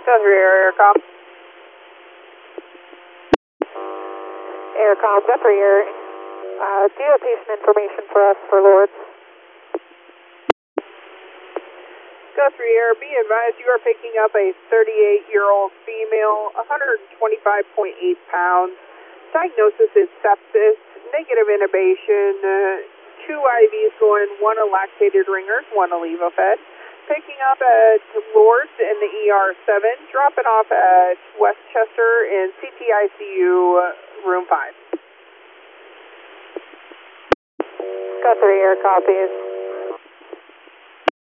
Guthrie Air, Aircom. Aircom, Guthrie Air. Do you have patient information for us for Lords? Guthrie Air, be advised you are picking up a 38-year-old female, 125.8 pounds. Diagnosis is sepsis, negative intubation, 2 IVs going, 1 a lactated ringer, 1 a levofed. Picking up at Lords in the ER7, dropping off at Westchester in CTICU room 5. Guthrie Air copies.